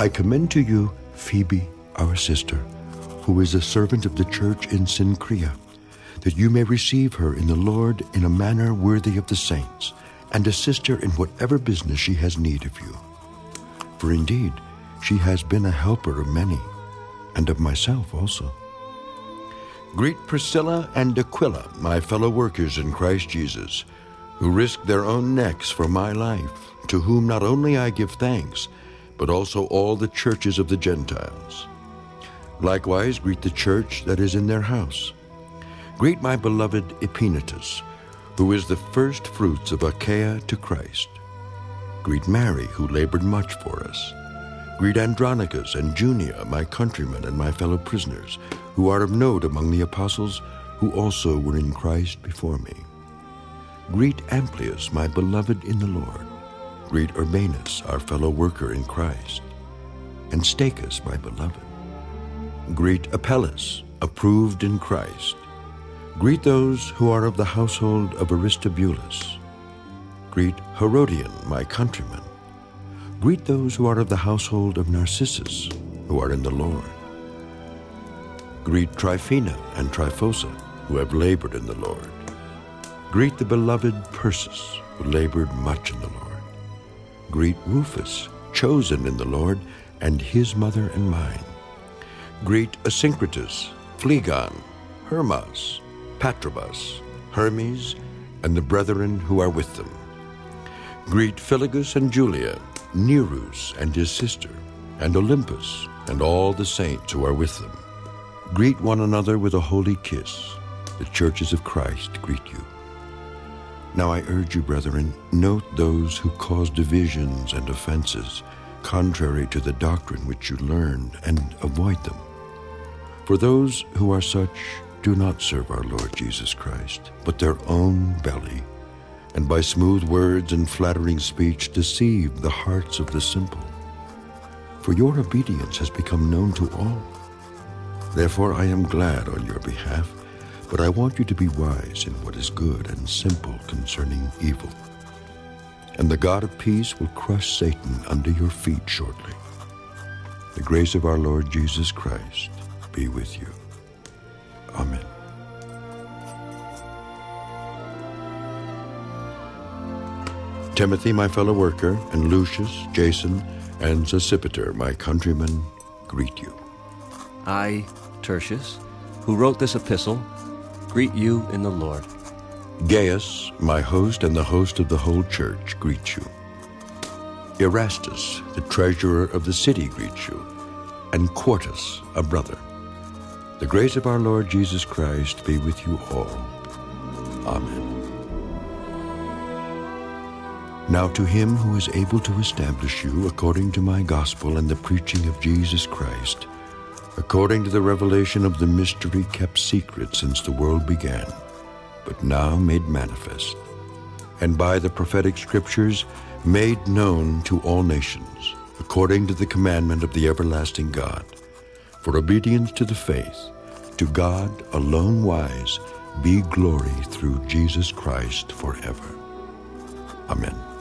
I commend to you Phoebe, our sister, who is a servant of the church in Cenchrea, that you may receive her in the Lord in a manner worthy of the saints, and assist her in whatever business she has need of you. For indeed, she has been a helper of many, and of myself also. Greet Priscilla and Aquila, my fellow workers in Christ Jesus, who risked their own necks for my life, to whom not only I give thanks, but also all the churches of the Gentiles. Likewise greet the church that is in their house. Greet my beloved Epaenetus, who is the first fruits of Achaia to Christ. Greet Mary, who labored much for us. Greet Andronicus and Junia, my countrymen and my fellow prisoners, who are of note among the apostles, who also were in Christ before me. Greet Amplias, my beloved in the Lord. Greet Urbanus, our fellow worker in Christ. And Stachys, my beloved. Greet Apelles, approved in Christ. Greet those who are of the household of Aristobulus. Greet Herodion, my countryman. Greet those who are of the household of Narcissus, who are in the Lord. Greet Tryphena and Tryphosa, who have labored in the Lord. Greet the beloved Persis, who labored much in the Lord. Greet Rufus, chosen in the Lord, and his mother and mine. Greet Asyncritus, Phlegon, Hermas, Patrobas, Hermes, and the brethren who are with them. Greet Philologus and Julia, Nereus and his sister, and Olympus, and all the saints who are with them. Greet one another with a holy kiss. The churches of Christ greet you. Now I urge you, brethren, note those who cause divisions and offenses, contrary to the doctrine which you learned, and avoid them. For those who are such do not serve our Lord Jesus Christ, but their own belly, and by smooth words and flattering speech deceive the hearts of the simple. For your obedience has become known to all. Therefore I am glad on your behalf, but I want you to be wise in what is good and simple concerning evil. And the God of peace will crush Satan under your feet shortly. The grace of our Lord Jesus Christ be with you. Amen. Timothy, my fellow worker, and Lucius, Jason, and Sosipater, my countrymen, greet you. I, Tertius, who wrote this epistle, greet you in the Lord. Gaius, my host and the host of the whole church, greet you. Erastus, the treasurer of the city, greets you, and Quartus, a brother. The grace of our Lord Jesus Christ be with you all. Amen. Now to him who is able to establish you according to my gospel and the preaching of Jesus Christ, according to the revelation of the mystery kept secret since the world began, but now made manifest, and by the prophetic scriptures made known to all nations, according to the commandment of the everlasting God, for obedience to the faith, to God alone wise, be glory through Jesus Christ forever. Amen.